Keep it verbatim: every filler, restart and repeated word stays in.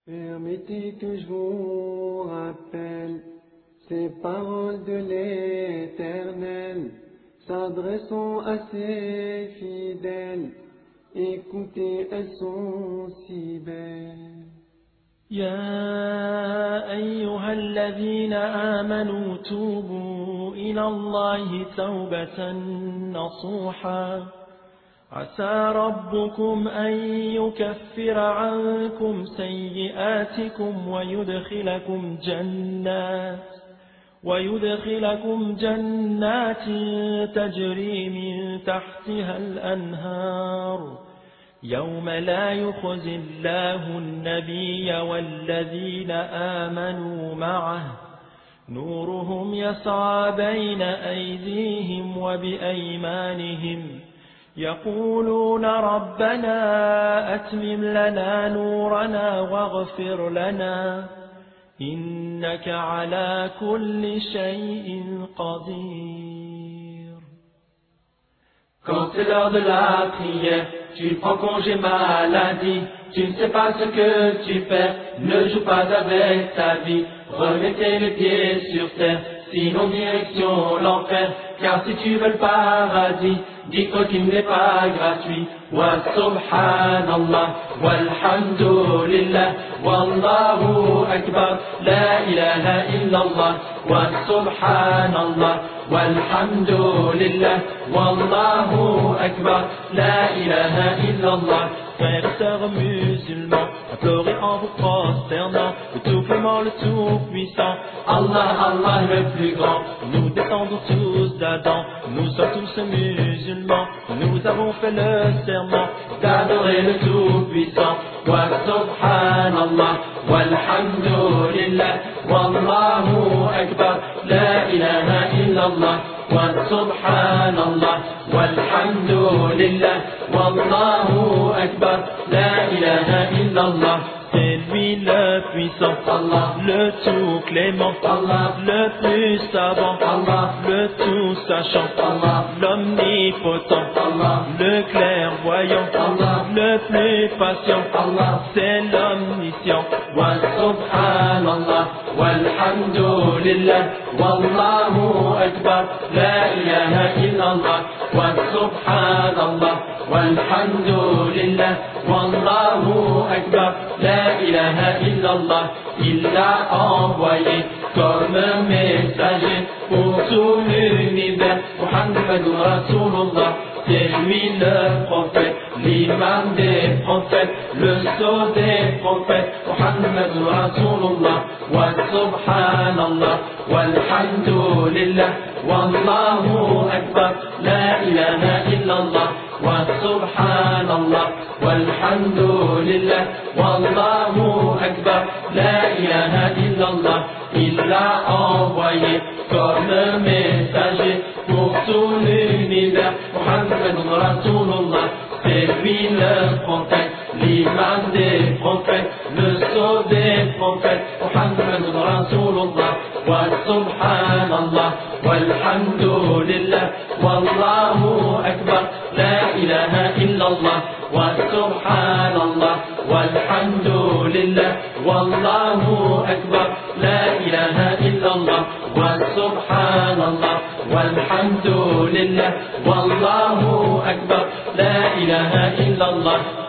Permettez que je vous rappelle ces paroles de l'Éternel, s'adressant à ses fidèles. Écoutez, elles sont si belles. يا أيها الذين آمنوا توبوا إلى الله توبة نصوحا عسى ربكم أن يكفر عنكم سيئاتكم ويدخلكم جنات ويدخلكم جنات تجري من تحتها الأنهار يوم لا يخزي الله النبي والذين آمنوا معه نورهم يسعى بين أيديهم وبأيمانهم يقولون ربنا أتمم لنا نورنا واغفر لنا إنك على كل شيء قدير. Quand c'est l'heure de la prière, tu prends congé maladie, tu ne sais pas ce que tu fais, ne joue pas avec ta vie, remettez les pieds sur terre, sinon direction l'enfer, car si tu veux le paradis, dis-toi qu'il n'est pas gratuit. Wa subhanallah, walhamdulillah, wallahu akbar, la ilaha illallah, wa subhanallah, walhamdulillah, wallahu akbar, la ilaha illallah. Frères et sœurs musulmans, implorez en vous prosternant le tout clément, le tout puissant, Allah, Allah le plus grand. Nous descendons tous d'Adam, nous sommes tous musulmans, nous avons fait le serment d'adorer le tout puissant. Wa subhanallah, walhamdulillah, wallahu akbar, la ilaha illallah. Wa subhanallah, walhamdulillah, wallahu akbar, la ilaha illallah. C'est lui le puissant, Allah, le tout clément, Allah, le plus savant, Allah, le tout sachant, Allah, l'omnipotent, Allah, le clairvoyant, Allah, le plus patient, Allah, c'est l'omniscient. Wa subhanallah, walhamdulillah, wallahu akbar, la ilaha illallah. Wa subhanallah, walhamdulillah, wallahu akbar, la ilaha illallah. Il l'a envoyé comme messager pour tout l'univers. Muhammadur Rasulullah, c'est lui le prophète, l'imam des prophètes, le sceau des prophètes. Muhammadur Rasulullah. Wa subhanallah, walhamdulillah, wallahu akbar, la ilaha illallah. Wa subhanallah, walhamdulillah, wallahu akbar, la ilaha illallah. Il l'a envoyé comme messager pour tout l'univers. Muhammadur Rasulullah, c'est lui le prophète, l'imam des prophètes, le sceau des prophètes. Muhammadur Rasulullah. Wa subhanallah, walhamdulillah, wallahu akbar, la ilaha illallah. Wa subhanallah, walhamdulillah, wallahu akbar, la ilaha illallah. Wa subhanallah, walhamdulillah, wallahu akbar, la ilaha illallah.